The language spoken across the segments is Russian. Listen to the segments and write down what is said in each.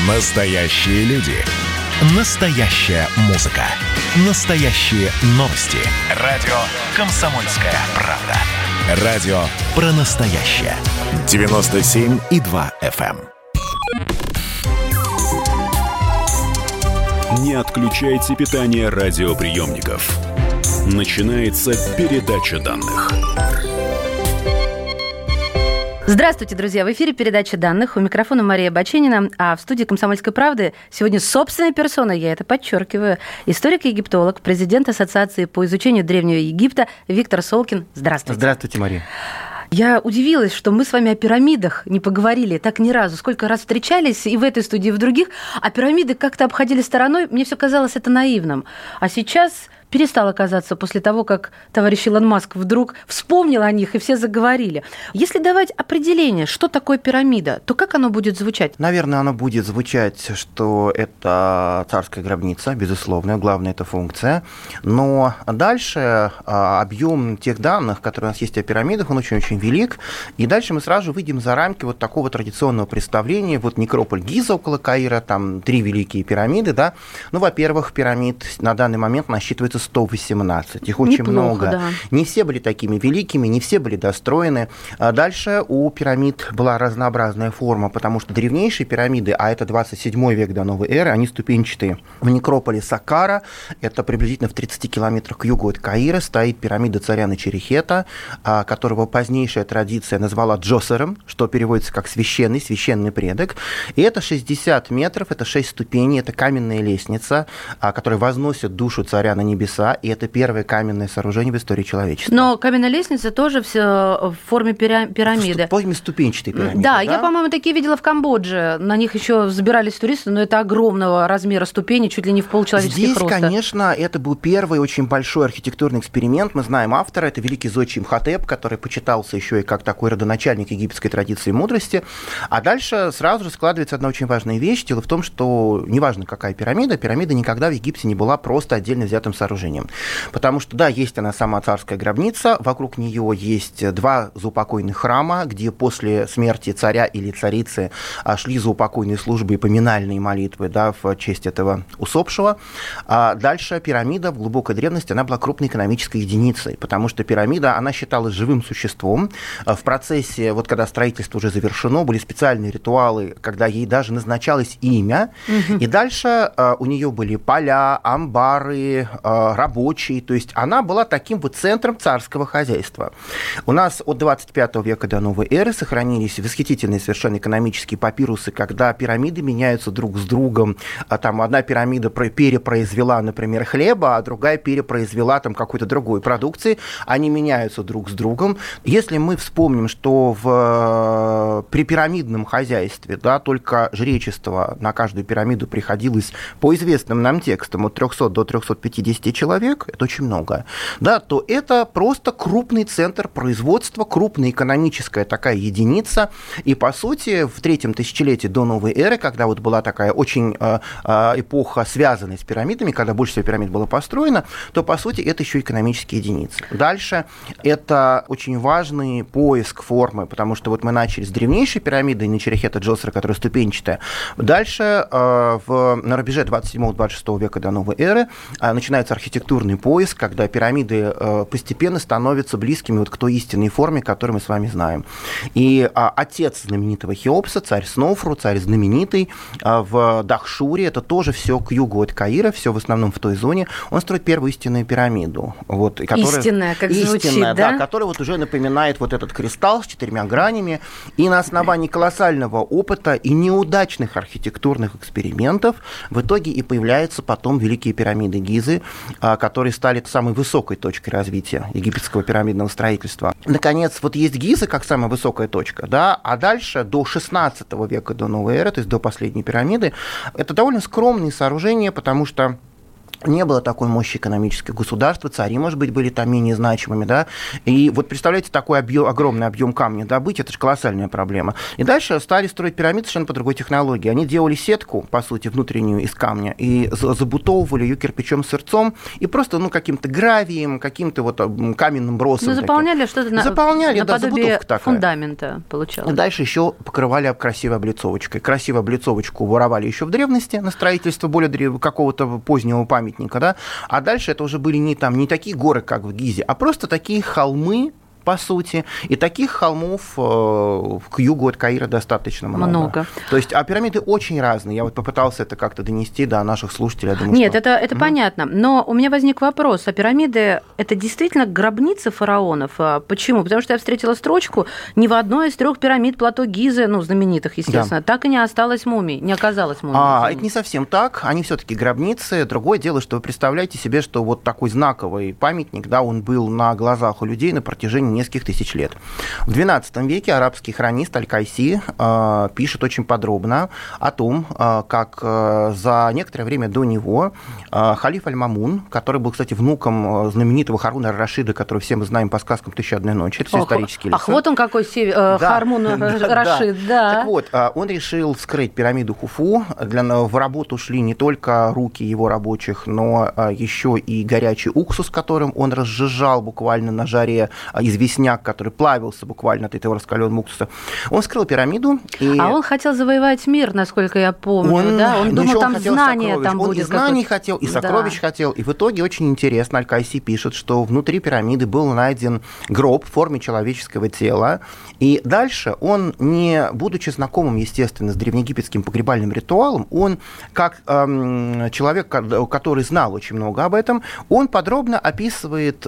Настоящие люди. Настоящая музыка. Настоящие новости. Радио «Комсомольская правда». Радио про настоящее. 97,2 FM. Не отключайте питание радиоприемников. Начинается передача данных. Здравствуйте, друзья! В эфире передача данных. У микрофона Мария Баченина, а в студии «Комсомольской правды» сегодня собственной персоной, я это подчеркиваю, историк-египтолог, президент Ассоциации по изучению Древнего Египта Виктор Солкин. Здравствуйте. Здравствуйте, Мария. Я удивилась, что мы с вами о пирамидах не поговорили так ни разу. Сколько раз встречались и в этой студии, и в других, а пирамиды как-то обходили стороной. Мне все казалось это наивным. А сейчас перестало казаться после того, как товарищ Илон Маск вдруг вспомнил о них, и все заговорили. Если давать определение, что такое пирамида, то как оно будет звучать? Наверное, оно будет звучать, что это царская гробница, безусловно, главная это функция. Но дальше объем тех данных, которые у нас есть о пирамидах, он очень-очень велик. И дальше мы сразу выйдем за рамки вот такого традиционного представления. Вот некрополь Гиза около Каира, там 3 великие пирамиды, да. Ну, во-первых, пирамид на данный момент насчитывается 118. Их очень много. Да. Не все были такими великими, не все были достроены. Дальше у пирамид была разнообразная форма, потому что древнейшие пирамиды, а это 27 век до новой эры, они ступенчатые. В некрополе Саккара, это приблизительно в 30 километрах к югу от Каира, стоит пирамида царя Нечерехета, которого позднейшая традиция назвала Джосером, что переводится как священный предок. И это 60 метров, это 6 ступеней, это каменная лестница, которая возносит душу царя на небеса, и это первое каменное сооружение в истории человечества. Но каменная лестница тоже в форме пирамиды. В форме ступенчатой пирамиды. Да, я, по-моему, такие видела в Камбодже. На них еще забирались туристы, но это огромного размера ступени, чуть ли не в полчеловеческих роста. Здесь, конечно, это был первый очень большой архитектурный эксперимент. Мы знаем автора, это великий зодчий Имхотеп, который почитался еще и как такой родоначальник египетской традиции и мудрости. А дальше сразу же складывается одна очень важная вещь. Дело в том, что неважно, какая пирамида никогда в Египте не была просто отдельно взятым сооружением. Потому что, да, есть она сама царская гробница, вокруг нее есть 2 заупокойных храма, где после смерти царя или царицы шли заупокойные службы и поминальные молитвы, да, в честь этого усопшего. А дальше пирамида в глубокой древности, она была крупной экономической единицей, потому что пирамида, она считалась живым существом. В процессе, вот когда строительство уже завершено, были специальные ритуалы, когда ей даже назначалось имя, и дальше у нее были поля, амбары, рабочие, то есть она была таким вот центром царского хозяйства. У нас от 25 века до новой эры сохранились восхитительные совершенно экономические папирусы, когда пирамиды меняются друг с другом. Там одна пирамида перепроизвела, например, хлеба, а другая перепроизвела там какой-то другой продукции. Они меняются друг с другом. Если мы вспомним, что при пирамидном хозяйстве, да, только жречество на каждую пирамиду приходилось по известным нам текстам от 300 до 350 человек, это очень много, да, то это просто крупный центр производства, крупная экономическая такая единица. И, по сути, в 3-м тысячелетии до новой эры, когда вот была такая очень эпоха, связанная с пирамидами, когда больше всего пирамид было построено, то, по сути, это еще экономические единицы. Дальше это очень важный поиск формы, потому что вот мы начали с древнейшей пирамиды Нечерехета Джосера, которая ступенчатая. Дальше на рубеже 27-26 века до новой эры начинается архитектурный поиск, когда пирамиды постепенно становятся близкими вот к той истинной форме, которую мы с вами знаем. И отец знаменитого Хеопса, царь Сноуфру, царь знаменитый в Дахшуре, это тоже все к югу от Каира, все в основном в той зоне, он строит первую истинную пирамиду. Вот, истинная, как звучит, да? Которая вот уже напоминает вот этот кристалл с 4 гранями. И на основании колоссального опыта и неудачных архитектурных экспериментов в итоге и появляются потом великие пирамиды Гизы, которые стали самой высокой точкой развития египетского пирамидного строительства. Наконец, вот есть Гиза как самая высокая точка, да, а дальше до 16 века до новой эры, то есть до последней пирамиды, это довольно скромные сооружения, потому что Не было такой мощи экономической государства, цари, может быть, были там менее значимыми, да, и вот представляете, такой огромный объем камня добыть, это же колоссальная проблема. И дальше стали строить пирамиды совершенно по другой технологии. Они делали сетку, по сути, внутреннюю из камня, и забутовывали ее кирпичом-сырцом, и просто, каким-то гравием, каким-то вот каменным бросом. Заполняли что-то наподобие фундамента, получалось. И дальше еще покрывали красивой облицовочкой. Красивую облицовочку воровали еще в древности на строительство более какого-то позднего памятника. Да? А дальше это уже были не такие горы, как в Гизе, а просто такие холмы, по сути, и таких холмов к югу от Каира достаточно много. То есть, пирамиды очень разные. Я вот попытался это как-то донести до наших слушателей. Я думаю, Нет, это понятно. Но у меня возник вопрос. А пирамиды – это действительно гробницы фараонов? Почему? Потому что я встретила строчку: ни в одной из 3 пирамид плато Гизы, знаменитых, естественно, так и не осталось мумий, не оказалось мумий. Это не совсем так. Они все-таки гробницы. Другое дело, что вы представляете себе, что вот такой знаковый памятник, да, он был на глазах у людей на протяжении нескольких тысяч лет. В XII веке арабский хронист Аль-Кайси пишет очень подробно о том, как за некоторое время до него халиф Аль-Мамун, который был, кстати, внуком знаменитого Харуна Ар-Рашида, которого все мы знаем по сказкам «Тысяча одной ночи», это все исторические лица. Вот он какой Харун Ар-Рашид, да. Так вот, он решил вскрыть пирамиду Хуфу. В работу шли не только руки его рабочих, но еще и горячий уксус, которым он разжижал буквально на жаре известняк, который плавился буквально от этого раскаленного уксуса. Он вскрыл пирамиду. А он хотел завоевать мир, насколько я помню. Он думал, там знания там будет. Он и знаний хотел, и сокровищ хотел. И в итоге очень интересно, Аль-Кайси пишет, что внутри пирамиды был найден гроб в форме человеческого тела. И дальше он, не будучи знакомым, естественно, с древнеегипетским погребальным ритуалом, он, как человек, который знал очень много об этом, он подробно описывает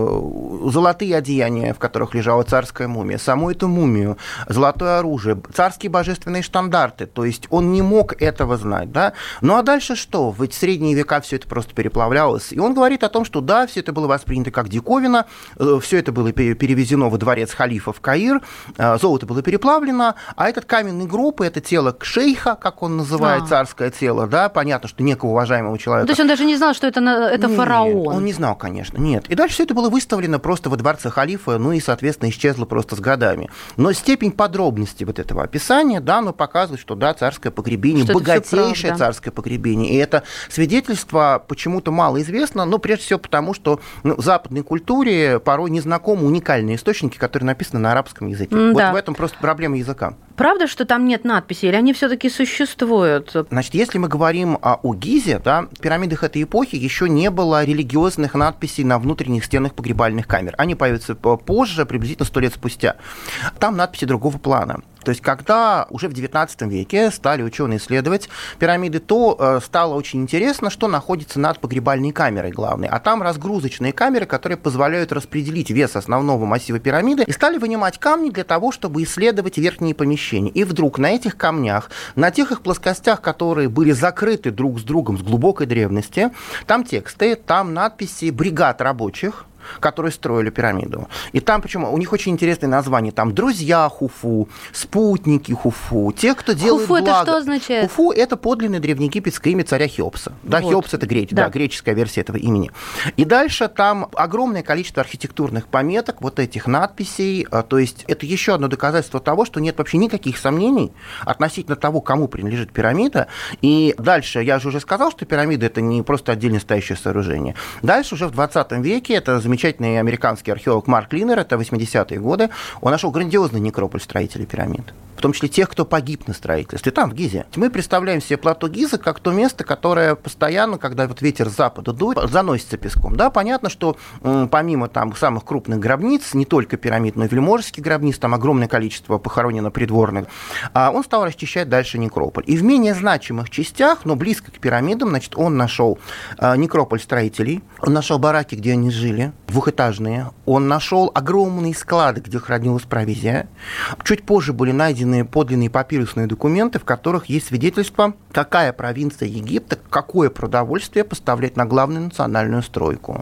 золотые одеяния, в которых лежала царская мумия, саму эту мумию, золотое оружие, царские божественные штандарты. То есть он не мог этого знать. Да? Ну а дальше что? В средние века все это просто переплавлялось. И он говорит о том, что да, все это было воспринято как диковина, все это было перевезено во дворец халифа в Каир, золото было переплавлено, а этот каменный гроб, это тело шейха, как он называет, царское тело, да, понятно, что некого уважаемого человека. То есть он даже не знал, что это фараон? Он не знал, конечно, нет. И дальше все это было выставлено просто во дворце халифа, и, соответственно, исчезло просто с годами. Но степень подробности вот этого описания, да, оно показывает, что, да, царское погребение, что богатейшее царское погребение. И это свидетельство почему-то мало известно, но прежде всего потому, что в западной культуре порой незнакомы уникальные источники, которые написаны на арабском языке. Да. Вот в этом просто проблема языка. Правда, что там нет надписей, или они все-таки существуют? Значит, если мы говорим о Гизе, да, в пирамидах этой эпохи еще не было религиозных надписей на внутренних стенах погребальных камер. Они появятся позже, приблизительно 100 лет спустя. Там надписи другого плана. То есть, когда уже в XIX веке стали ученые исследовать пирамиды, то стало очень интересно, что находится над погребальной камерой главной. А там разгрузочные камеры, которые позволяют распределить вес основного массива пирамиды, и стали вынимать камни для того, чтобы исследовать верхние помещения. И вдруг на этих камнях, на тех их плоскостях, которые были закрыты друг с другом с глубокой древности, там тексты, там надписи бригад рабочих, которые строили пирамиду. И там, почему, у них очень интересные названия. Там друзья Хуфу, спутники Хуфу, те, кто делает благо. Хуфу это что означает? Хуфу – это подлинное древнеегипетское имя царя Хеопса. Да, вот. Хеопс – это греческая версия этого имени. И дальше там огромное количество архитектурных пометок, вот этих надписей. То есть это еще одно доказательство того, что нет вообще никаких сомнений относительно того, кому принадлежит пирамида. И дальше, я же уже сказал, что пирамида – это не просто отдельно стоящее сооружение. Дальше уже в 20 веке это замечательный американский археолог Марк Линнер, это 80-е годы, он нашел грандиозный некрополь строителей пирамид, в том числе тех, кто погиб на строительстве, там, в Гизе. Мы представляем себе плато Гизы как то место, которое постоянно, когда вот ветер с запада дует, заносится песком. Да, понятно, что помимо там самых крупных гробниц, не только пирамид, но и вельможеских гробниц, там огромное количество похоронено придворных, он стал расчищать дальше некрополь. И в менее значимых частях, но близко к пирамидам, значит, он нашел некрополь строителей, он нашел бараки, где они жили, двухэтажные, он нашел огромные склады, где хранилась провизия. Чуть позже были найдены подлинные папирусные документы, в которых есть свидетельство, какая провинция Египта, какое продовольствие поставляет на главную национальную стройку.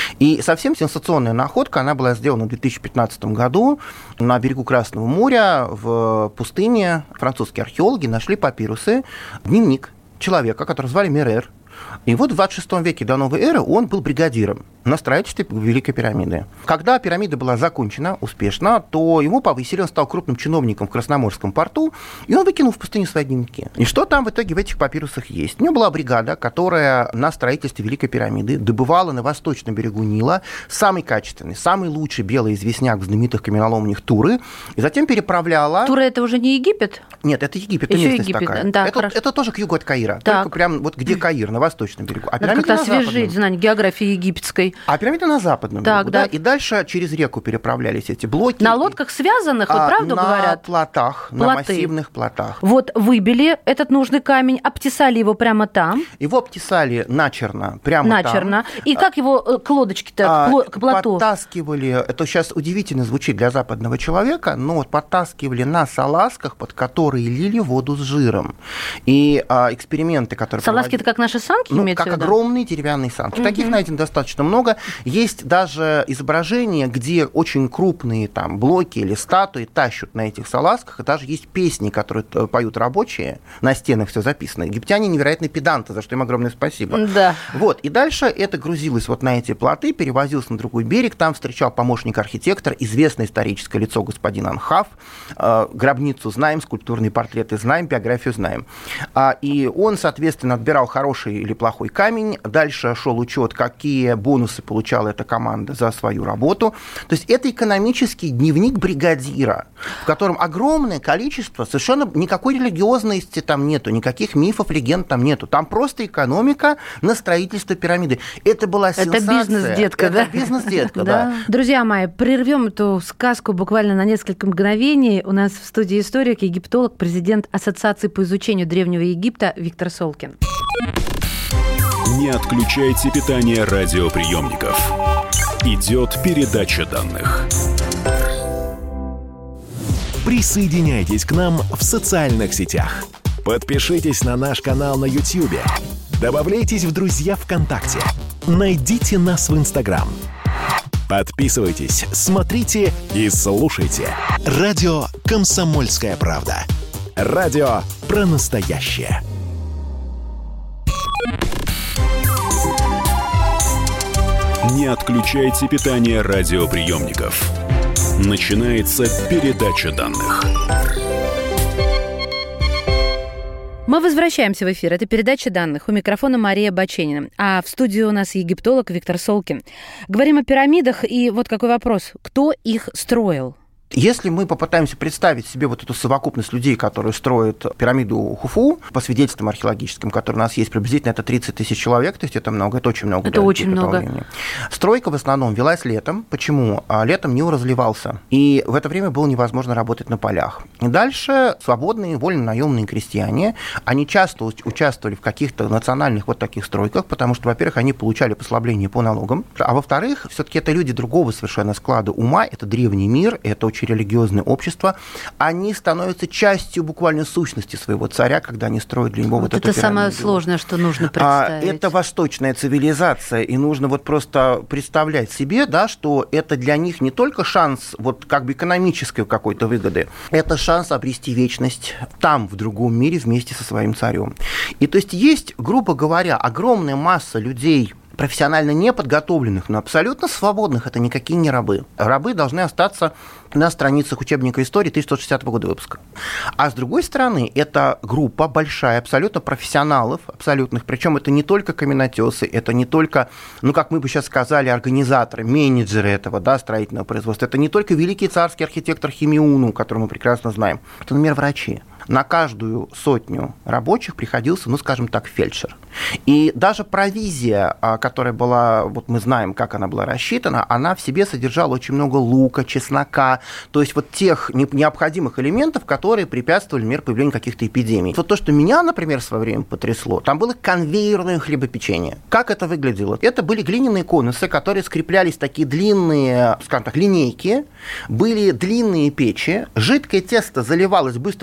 И совсем сенсационная находка, она была сделана в 2015 году на берегу Красного моря в пустыне. Французские археологи нашли папирусы, дневник человека, которого звали Мерер, И вот в 26 веке до новой эры он был бригадиром на строительстве Великой пирамиды. Когда пирамида была закончена успешно, то его повысили, он стал крупным чиновником в Красноморском порту, и он выкинул в пустыню свои дневники. И что там в итоге в этих папирусах есть? У него была бригада, которая на строительстве Великой пирамиды добывала на восточном берегу Нила самый качественный, самый лучший белый известняк в знаменитых каменоломнях Туры, и затем переправляла... Тура — это уже не Египет? Нет, это Египет, это местность Египет. такая. Да, это тоже к югу от Каира, так. только прям вот где Каир, на восточном берегу. А надо как-то освежить знание географии египетской. А пирамида на западном так, берегу, да? И дальше через реку переправлялись эти блоки. На лодках связанных, вот правду говорят? На плотах, на массивных плотах. Вот выбили этот нужный камень, обтесали его прямо там. Его обтесали начерно, прямо там. И как его к лодочке-то, к плоту? Подтаскивали, это сейчас удивительно звучит для западного человека, но вот подтаскивали на салазках, под которые лили воду с жиром. И эксперименты, которые салазки — это как наши санки, имеется в виду? Как огромные деревянные санки. Таких найдено достаточно много. Есть даже изображения, где очень крупные там блоки или статуи тащут на этих салазках, и даже есть песни, которые поют рабочие, на стенах все записано. Египтяне невероятно педанты, за что им огромное спасибо. Да. Вот. И дальше это грузилось вот на эти плоты, перевозилось на другой берег, там встречал помощник архитектора, известное историческое лицо господин Анхав, гробницу знаем, скульптурные портреты знаем, биографию знаем. И он, соответственно, отбирал хороший или плохой камень, дальше шел учет, какие бонусы получала эта команда за свою работу. То есть это экономический дневник бригадира, в котором огромное количество, совершенно никакой религиозности там нету, никаких мифов, легенд там нету. Там просто экономика на строительство пирамиды. Это была сенсация. Это бизнес-детка, да? Это бизнес-детка, да. Друзья мои, прервем эту сказку буквально на несколько мгновений. У нас в студии историк, египтолог, президент Ассоциации по изучению Древнего Египта Виктор Солкин. Не отключайте питание радиоприемников. Идет передача данных. Присоединяйтесь к нам в социальных сетях. Подпишитесь на наш канал на YouTube. Добавляйтесь в друзья ВКонтакте. Найдите нас в Инстаграм. Подписывайтесь, смотрите и слушайте. Радио «Комсомольская правда». Радио про настоящее. Не отключайте питание радиоприемников. Начинается передача данных. Мы возвращаемся в эфир. Это передача данных. У микрофона Мария Баченина. А в студии у нас египтолог Виктор Солкин. Говорим о пирамидах. И вот какой вопрос. Кто их строил? Если мы попытаемся представить себе вот эту совокупность людей, которые строят пирамиду Хуфу, по свидетельствам археологическим, которые у нас есть, приблизительно это 30 тысяч человек, то есть это много, это очень много. Это очень много. Стройка в основном велась летом. Почему? Летом Нил разливался, и в это время было невозможно работать на полях. И дальше свободные, вольно-наемные крестьяне, они часто участвовали в каких-то национальных вот таких стройках, потому что, во-первых, они получали послабление по налогам, а во-вторых, все-таки это люди другого совершенно склада ума, это древний мир, это очень религиозное общество, они становятся частью буквально сущности своего царя, когда они строят для него вот эту пирамиду. Это самое сложное, что нужно представить. Это восточная цивилизация, и нужно вот просто представлять себе, да, что это для них не только шанс вот как бы экономической какой-то выгоды, это шанс обрести вечность там, в другом мире, вместе со своим царем. И то есть, грубо говоря, огромная масса людей, профессионально неподготовленных, но абсолютно свободных, это никакие не рабы. Рабы должны остаться на страницах учебника истории 1160 года выпуска. А с другой стороны, это группа большая, абсолютно профессионалов, абсолютных, причем это не только каменотесы, это не только, ну, как мы бы сейчас сказали, организаторы, менеджеры этого, да, строительного производства, это не только великий царский архитектор Химиуну, которого мы прекрасно знаем, это, например, врачи. На каждую сотню рабочих приходился, ну, скажем так, фельдшер. И даже провизия, которая была, вот мы знаем, как она была рассчитана, она в себе содержала очень много лука, чеснока, то есть вот тех необходимых элементов, которые препятствовали, например, появлению каких-то эпидемий. Вот то, что меня, например, в свое время потрясло, там было конвейерное хлебопечение. Как это выглядело? Это были глиняные конусы, которые скреплялись такие длинные, скажем так, линейки, были длинные печи, жидкое тесто заливалось быстро в конус,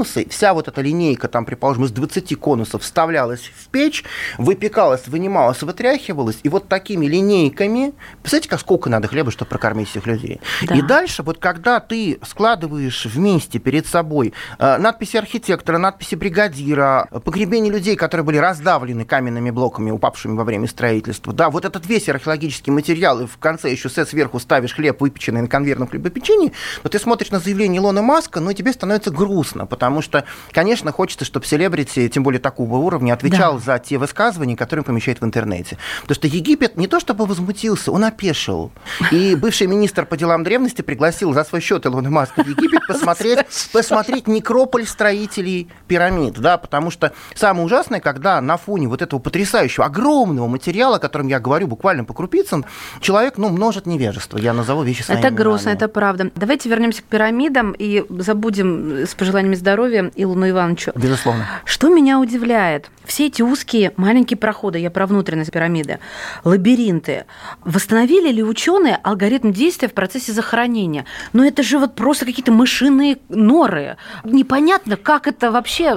конусы, вся вот эта линейка, там, предположим, из 20 конусов вставлялась в печь, выпекалась, вынималась, вытряхивалась, и вот такими линейками, представляете, сколько надо хлеба, чтобы прокормить всех людей. Да. И дальше, вот когда ты складываешь вместе перед собой надписи архитектора, надписи бригадира, погребения людей, которые были раздавлены каменными блоками, упавшими во время строительства, да, вот этот весь археологический материал, и в конце еще сверху ставишь хлеб, выпеченный на конвейерном хлебопечении, но ты смотришь на заявление Илона Маска, ну и тебе становится грустно, потому что, конечно, хочется, чтобы селебрити, тем более такого уровня, отвечал за те высказывания, которые он помещает в интернете. Потому что Египет не то чтобы возмутился, он опешил. И бывший министр по делам древности пригласил за свой счет Илона Маска в Египет посмотреть некрополь строителей пирамид, да, потому что самое ужасное, когда на фоне вот этого потрясающего, огромного материала, о котором я говорю буквально по крупицам, человек, множит невежество. Я назову вещи своими именами. Это грустно, это правда. Давайте вернемся к пирамидам и забудем с пожеланиями здоровья Илону Ивановичу. Безусловно. Что меня удивляет? Все эти узкие маленькие проходы, я про внутренность пирамиды, лабиринты. Восстановили ли ученые алгоритм действия в процессе захоронения? Но это же вот просто какие-то мышиные норы. Непонятно, как это вообще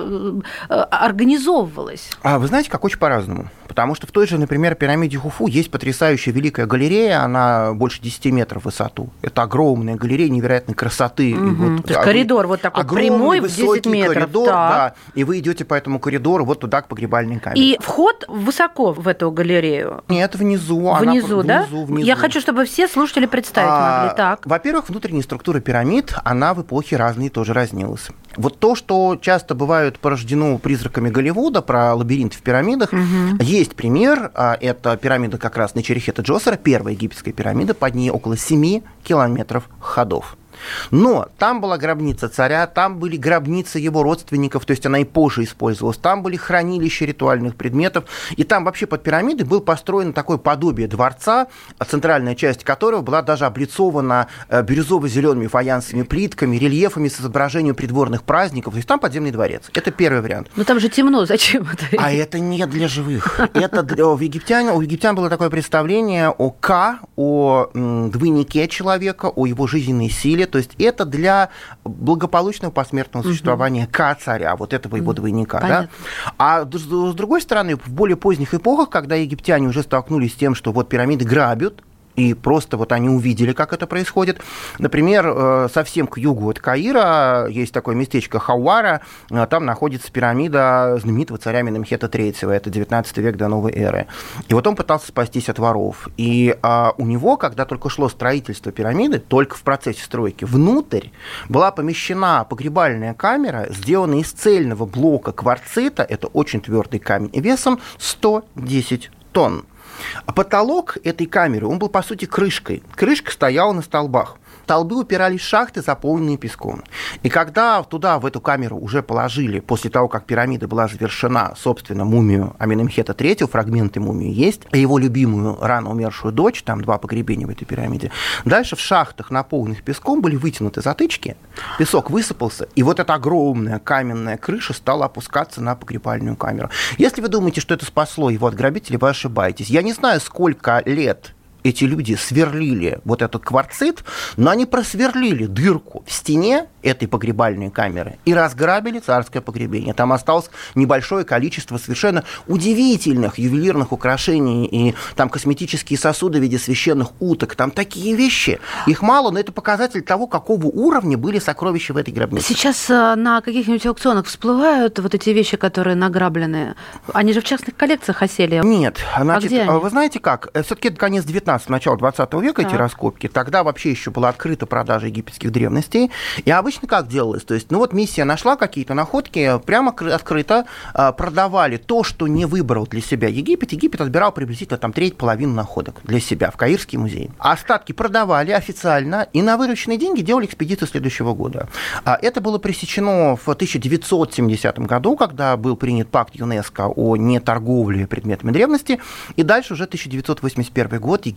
организовывалось. Вы знаете, как очень по-разному. Потому что в той же, например, пирамиде Хуфу есть потрясающая великая галерея, она больше 10 метров в высоту. Это огромная галерея невероятной красоты. Угу. То есть коридор вот такой прямой в 10 метров. Коридор, да, и вы идете по этому коридору вот туда, к погребальной камере. И вход высоко в эту галерею? Нет, внизу. Внизу, да? Внизу. Я хочу, чтобы все слушатели представить могли. Так. Во-первых, внутренняя структура пирамид, она в эпохе разные тоже разнилась. Вот то, что часто бывает порождено призраками Голливуда про лабиринты в пирамидах, есть пример, это пирамида как раз Нечерехета Джосера, первая египетская пирамида, под ней около 7 километров ходов. Но там была гробница царя, там были гробницы его родственников, то есть она и позже использовалась, там были хранилища ритуальных предметов, и там вообще под пирамидой был построено такое подобие дворца, центральная часть которого была даже облицована бирюзово-зелеными фаянсовыми плитками, рельефами с изображением придворных праздников, то есть там подземный дворец. Это первый вариант. Но там же темно, зачем это? А это не для живых. Это у египтян было такое представление о Ка, о двойнике человека, о его жизненной силе. То есть это для благополучного посмертного существования Ка-царя, вот этого его двойника. Да? А с другой стороны, в более поздних эпохах, когда египтяне уже столкнулись с тем, что вот пирамиды грабят, и просто вот они увидели, как это происходит. Например, совсем к югу от Каира есть такое местечко Хауара, там находится пирамида знаменитого царя Аменемхета III, это 19 век до новой эры. И вот он пытался спастись от воров. И у него, когда только шло строительство пирамиды, только в процессе стройки, внутрь была помещена погребальная камера, сделанная из цельного блока кварцита, это очень твердый камень, весом 110 тонн. А потолок этой камеры, он был, по сути, крышкой. Крышка стояла на столбах. Столбы упирались в шахты, заполненные песком. И когда туда, в эту камеру, уже положили, после того, как пирамида была завершена, собственно, мумию Аменемхета III, фрагменты мумии есть, и его любимую, рано умершую дочь, там 2 погребения в этой пирамиде, дальше в шахтах, наполненных песком, были вытянуты затычки, песок высыпался, и вот эта огромная каменная крыша стала опускаться на погребальную камеру. Если вы думаете, что это спасло его от грабителей, вы ошибаетесь. Я не знаю, сколько лет эти люди сверлили вот этот кварцит, но они просверлили дырку в стене этой погребальной камеры и разграбили царское погребение. Там осталось небольшое количество совершенно удивительных ювелирных украшений, и там косметические сосуды в виде священных уток, там такие вещи. Их мало, но это показатель того, какого уровня были сокровища в этой гробнице. Сейчас на каких-нибудь аукционах всплывают вот эти вещи, которые награблены? Они же в частных коллекциях осели. Нет. Значит, где они? Вы знаете как? Все-таки это конец 19-го, начало 20 века эти раскопки. Тогда вообще еще была открыта продажа египетских древностей. И обычно как делалось? То есть, миссия нашла какие-то находки, прямо открыто продавали то, что не выбрал для себя Египет. Египет отбирал приблизительно там треть-половину находок для себя в Каирский музей. А остатки продавали официально и на вырученные деньги делали экспедицию следующего года. Это было пресечено в 1970 году, когда был принят пакт ЮНЕСКО о неторговле предметами древности. И дальше уже 1981 год Египет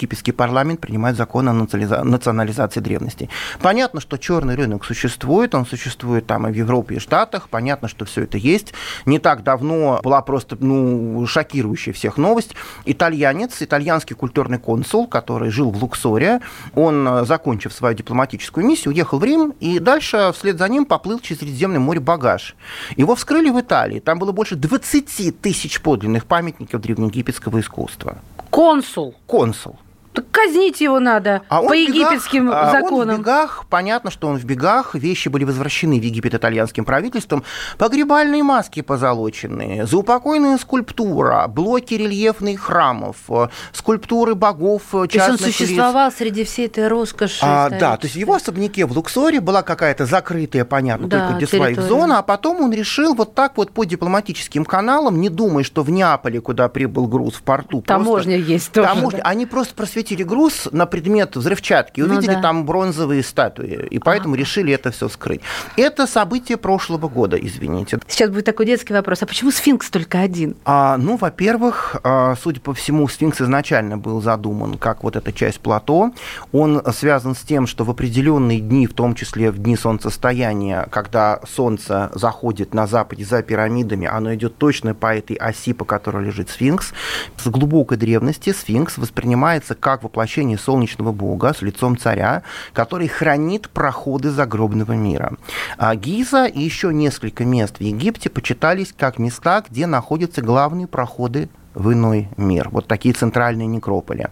египетский парламент принимает закон о национализации древностей. Понятно, что черный рынок существует, он существует там и в Европе, и в Штатах, понятно, что все это есть. Не так давно была просто шокирующая всех новость. Итальянский культурный консул, который жил в Луксоре, он, закончив свою дипломатическую миссию, уехал в Рим, и дальше вслед за ним поплыл через Средиземное море багаж. Его вскрыли в Италии, там было больше 20 тысяч подлинных памятников древнеегипетского искусства. Консул. Так казнить его надо по египетским законам. Он в бегах, понятно, что он в бегах. Вещи были возвращены в Египет итальянским правительством. Погребальные маски позолоченные, заупокойная скульптура, блоки рельефных храмов, скульптуры богов частных лиц. То есть он существовал среди всей этой роскоши. Да, то есть в его особняке в Луксоре была какая-то закрытая, понятно, только для своих зона, а потом он решил вот так вот по дипломатическим каналам, не думая, что в Неаполе, куда прибыл груз в порту, таможня есть тоже. Они просто просветили груз на предмет взрывчатки, увидели там бронзовые статуи, и поэтому решили это все скрыть. Это событие прошлого года, извините. Сейчас будет такой детский вопрос. А почему сфинкс только один? Во-первых, судя по всему, сфинкс изначально был задуман как вот эта часть плато. Он связан с тем, что в определенные дни, в том числе в дни солнцестояния, когда солнце заходит на западе за пирамидами, оно идет точно по этой оси, по которой лежит сфинкс. С глубокой древности сфинкс воспринимается как воплощение солнечного бога с лицом царя, который хранит проходы загробного мира. Гиза и еще несколько мест в Египте почитались как места, где находятся главные проходы в иной мир. Вот такие центральные некрополи.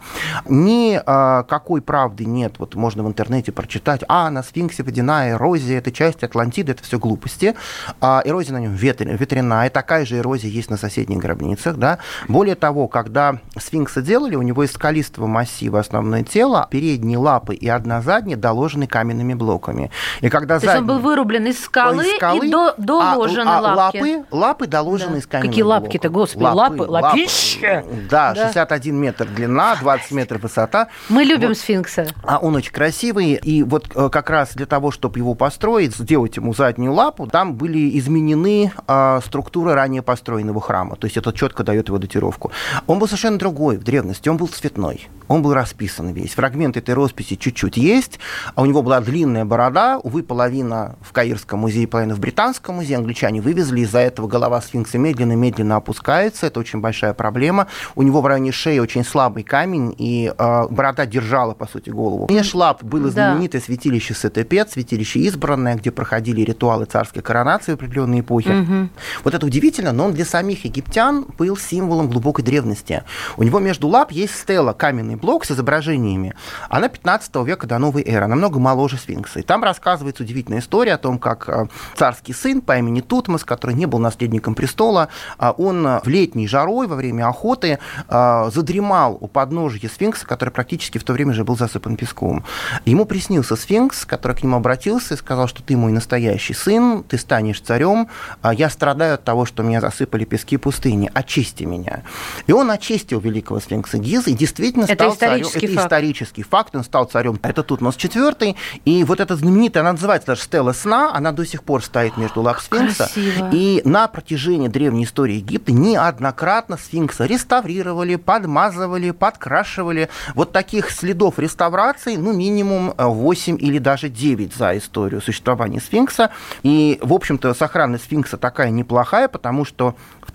Никакой правды нет. Вот можно в интернете прочитать, на сфинксе водяная эрозия, это часть Атлантиды, это все глупости. Эрозия на нем ветряная, такая же эрозия есть на соседних гробницах. Да? Более того, когда сфинкса делали, у него из скалистого массива основное тело, передние лапы и одна задняя доложены каменными блоками. И когда то есть он был вырублен из скалы и доложены лапки. Лапы доложены из каменных блоков. Какие лапки-то, господи, лапища! Да, 61 метр длина, 20 метров высота. Мы любим сфинкса. Он очень красивый, и вот как раз для того, чтобы его построить, сделать ему заднюю лапу, там были изменены структуры ранее построенного храма. То есть это четко дает его датировку. Он был совершенно другой в древности, он был цветной. Он был расписан весь. Фрагмент этой росписи чуть-чуть есть. У него была длинная борода. Увы, половина в Каирском музее, половина в Британском музее. Англичане вывезли. Из-за этого голова сфинкса медленно-медленно опускается. Это очень большая проблема. У него в районе шеи очень слабый камень, и борода держала, по сути, голову. Меж лап было знаменитое святилище Сетепет, святилище избранное, где проходили ритуалы царской коронации в определенные эпохи. Вот это удивительно, но он для самих египтян был символом глубокой древности. У него между лап есть стела, каменный блок с изображениями. Она 15 века до новой эры, намного моложе сфинкса. И там рассказывается удивительная история о том, как царский сын по имени Тутмос, который не был наследником престола, он в летней жарой во время охоты задремал у подножия сфинкса, который практически в то время же был засыпан песком. Ему приснился сфинкс, который к нему обратился и сказал, что ты мой настоящий сын, ты станешь царем, я страдаю от того, что меня засыпали пески пустыни, очисти меня. И он очистил великого сфинкса Гизы и действительно стал царем. Это исторический факт, он стал царем. Это Тутмос IV, и вот эта знаменитая, она называется даже стела сна, она до сих пор стоит между лап сфинкса. Красиво. И на протяжении древней истории Египта неоднократно сфинкса реставрировали, подмазывали, подкрашивали. Вот таких следов реставрации, минимум 8 или даже 9 за историю существования сфинкса. И, в общем-то, сохранность сфинкса такая неплохая, потому что в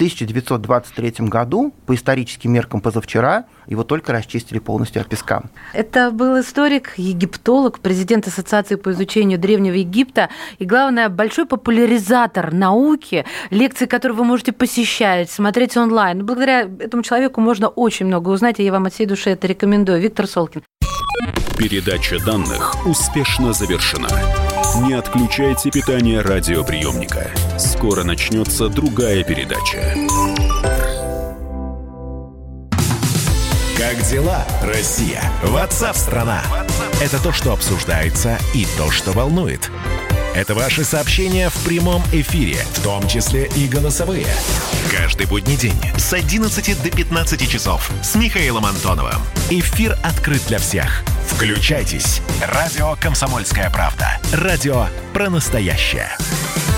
1923 году, по историческим меркам позавчера, его только расчистили полностью от песка. Это был историк, египтолог, президент Ассоциации по изучению Древнего Египта и, главное, большой популяризатор науки, лекции, которые вы можете посещать, смотреть онлайн. Благодаря этому человеку можно очень много узнать, и я вам от всей души это рекомендую. Виктор Солкин. Передача данных успешно завершена. Не отключайте питание радиоприемника. Скоро начнется другая передача. Как дела, Россия? WhatsApp-страна! Это то, что обсуждается, и то, что волнует. Это ваши сообщения в прямом эфире, в том числе и голосовые. Каждый будний день с 11 до 15 часов с Михаилом Антоновым. Эфир открыт для всех. Включайтесь. Радио «Комсомольская правда». Радио про настоящее.